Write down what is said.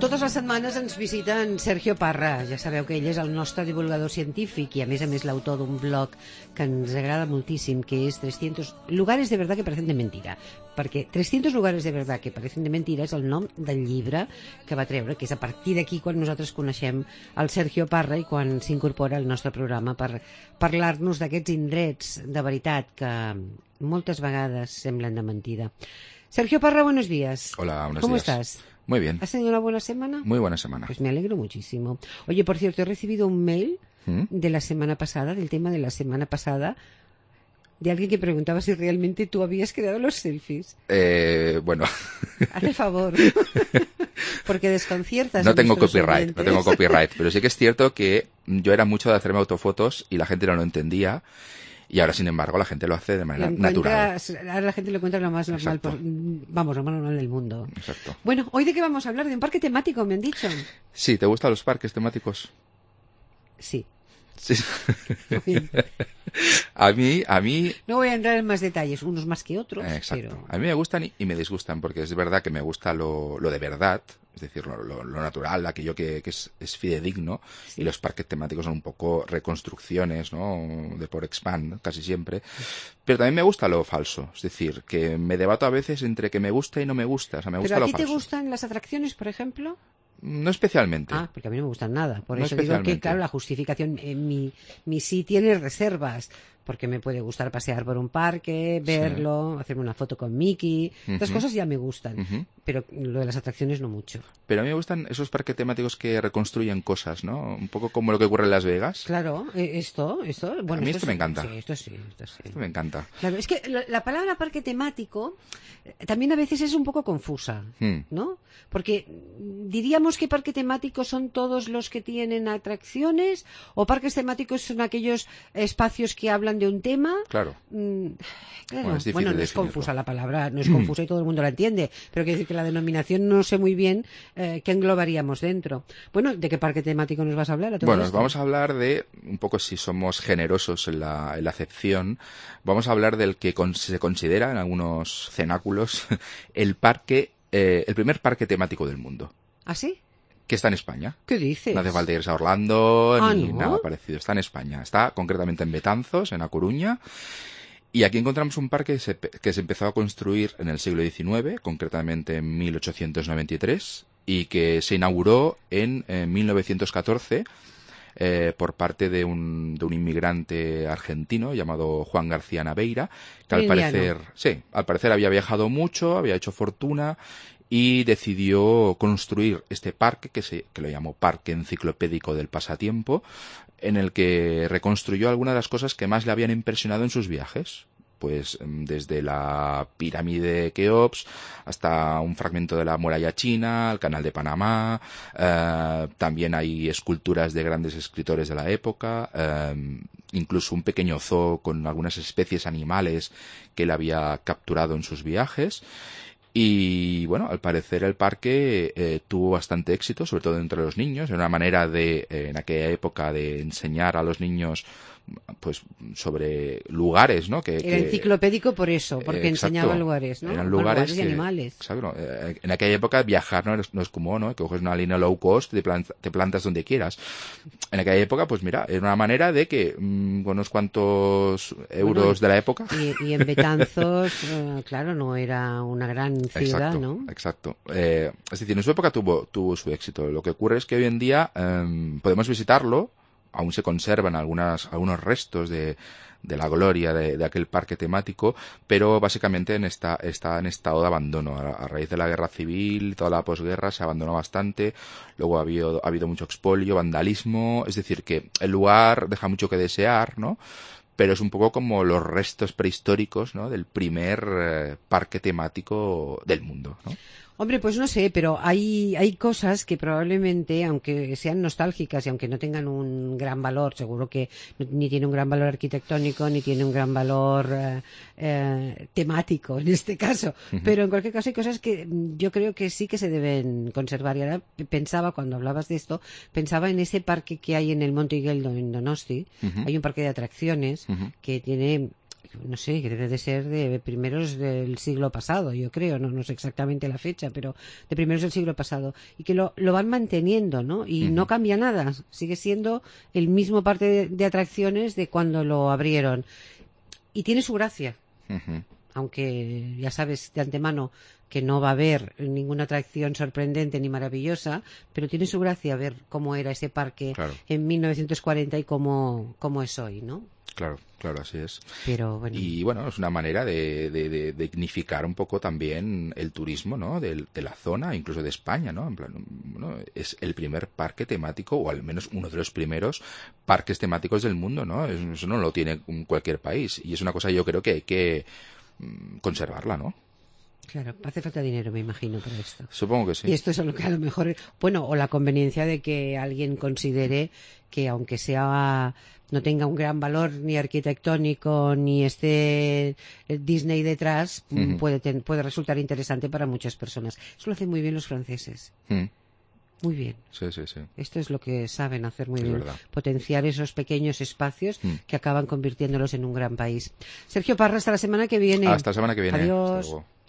Totes les setmanes ens visita en Sergio Parra. Ja sabeu que ell és el nostre divulgador científic i, a més, l'autor d'un blog que ens agrada moltíssim, que és 300 lugares de verdad que parecen de mentira. Perquè 300 lugares de verdad que parecen de mentira és el nom del llibre que va treure, que és a partir d'aquí quan nosaltres coneixem el Sergio Parra i quan s'incorpora al nostre programa per parlar-nos d'aquests indrets de veritat que moltes vegades semblen de mentida. Sergio Parra, buenos días. Hola, buenos días. ¿Cómo estás? Muy bien. ¿Has tenido una buena semana? Muy buena semana. Pues me alegro muchísimo. Oye, por cierto, he recibido un mail de la semana pasada, del tema de la semana pasada, de alguien que preguntaba si realmente tú habías creado los selfies. Bueno. Haz el favor. Porque desconciertas. No tengo copyright, pero sí que es cierto que yo era mucho de hacerme autofotos y la gente no lo entendía. Y ahora, sin embargo, la gente lo hace de manera natural. Ahora la gente lo encuentra lo más normal, lo más normal del mundo. Exacto. Bueno, ¿hoy de qué vamos a hablar? De un parque temático, me han dicho. Sí, ¿te gustan los parques temáticos? Sí. Sí. A mí... No voy a entrar en más detalles, unos más que otros. Exacto. Pero... A mí me gustan y me disgustan, porque es verdad que me gusta lo de verdad, es decir, lo natural, aquello que es fidedigno, sí. Y los parques temáticos son un poco reconstrucciones, ¿no? De por expand, casi siempre. Pero también me gusta lo falso, es decir, que me debato a veces entre que me gusta y no me gusta. O sea, me gusta lo falso. ¿Pero a ti te gustan las atracciones, por ejemplo? No especialmente. Ah, porque a mí no me gustan nada. Por no eso digo que, claro, la justificación, mi sí tiene reservas. Porque me puede gustar pasear por un parque, verlo, sí. Hacerme una foto con Mickey. Estas cosas ya me gustan. Pero lo de las atracciones no mucho. Pero a mí me gustan esos parques temáticos que reconstruyen cosas, ¿no? Un poco como lo que ocurre en Las Vegas. Claro, esto. Bueno, a mí esto me encanta. Sí, esto sí. Esto me encanta. Claro, es que la palabra parque temático también a veces es un poco confusa, ¿no? Porque diríamos que parque temático son todos los que tienen atracciones, o parques temáticos son aquellos espacios que hablan de un tema. Claro. Claro. Bueno, no es confusa la palabra, no es confusa y todo el mundo la entiende, pero quiere decir que la denominación no sé muy bien qué englobaríamos dentro. Bueno, ¿de qué parque temático nos vas a hablar? Bueno, vamos a hablar de, un poco si somos generosos en la acepción, vamos a hablar del que se considera en algunos cenáculos el primer parque temático del mundo. ¿Ah, sí? Que está en España. ¿Qué dices? No hace falta irse a Orlando ni ¿no? Nada parecido. Está en España. Está concretamente en Betanzos, en A Coruña. Y aquí encontramos un parque que se empezó a construir en el siglo XIX, concretamente en 1893, y que se inauguró en 1914 por parte de un inmigrante argentino llamado Juan García Naveira, que al parecer había viajado mucho, había hecho fortuna y decidió construir este parque que lo llamó Parque Enciclopédico del Pasatiempo, en el que reconstruyó algunas de las cosas que más le habían impresionado en sus viajes. Pues desde la pirámide de Keops hasta un fragmento de la muralla china, el canal de Panamá, también hay esculturas de grandes escritores de la época, incluso un pequeño zoo con algunas especies animales que él había capturado en sus viajes. Y bueno, al parecer el parque tuvo bastante éxito, sobre todo entre los niños. Era una manera en aquella época de enseñar a los niños pues sobre lugares, ¿no? Era enciclopédico por eso, porque enseñaba lugares, ¿no? Eran lugares y animales. Exacto. En aquella época viajar no es como, ¿no? Que coges una línea low cost y te plantas donde quieras. En aquella época, pues mira, era una manera de que con unos cuantos euros de la época. Y en Betanzos, claro, no era una gran ciudad, ¿no? Exacto. Es decir, en su época tuvo su éxito. Lo que ocurre es que hoy en día podemos visitarlo. Aún se conservan algunos restos de la gloria de aquel parque temático, pero básicamente está en estado de abandono. A raíz de la guerra civil, toda la posguerra se abandonó bastante, luego ha habido mucho expolio, vandalismo, es decir, que el lugar deja mucho que desear, ¿no? Pero es un poco como los restos prehistóricos, ¿no? Del primer parque temático del mundo, ¿no? Hombre, pues no sé, pero hay cosas que probablemente, aunque sean nostálgicas y aunque no tengan un gran valor, seguro que ni tiene un gran valor arquitectónico, ni tiene un gran valor temático en este caso, pero en cualquier caso hay cosas que yo creo que sí que se deben conservar. Y ahora pensaba, cuando hablabas de esto, pensaba en ese parque que hay en el Monte Igeldo, en Donosti. Hay un parque de atracciones que tiene no sé, que debe de ser de primeros del siglo pasado, yo creo, no sé exactamente la fecha, pero de primeros del siglo pasado, y que lo van manteniendo, ¿no? Y no cambia nada, sigue siendo el mismo parque de atracciones de cuando lo abrieron. Y tiene su gracia, aunque ya sabes de antemano que no va a haber ninguna atracción sorprendente ni maravillosa, pero tiene su gracia ver cómo era ese parque en 1940 y cómo es hoy, ¿no? Claro, así es. Pero, bueno. Y bueno, es una manera de dignificar un poco también el turismo, ¿no? De la zona, incluso de España, ¿no? En plan, bueno, es el primer parque temático, o al menos uno de los primeros parques temáticos del mundo, ¿no? Eso no lo tiene cualquier país. Y es una cosa yo creo que hay que conservarla, ¿no? Claro, hace falta dinero, me imagino, para esto. Supongo que sí. Y esto es lo que a lo mejor, bueno, o la conveniencia de que alguien considere que aunque sea no tenga un gran valor ni arquitectónico ni esté Disney detrás, puede resultar interesante para muchas personas. Eso lo hacen muy bien los franceses. Muy bien. Sí. Esto es lo que saben hacer muy bien. Verdad. Potenciar esos pequeños espacios que acaban convirtiéndolos en un gran país. Sergio Parra, hasta la semana que viene. Hasta la semana que viene. Adiós. Hasta luego.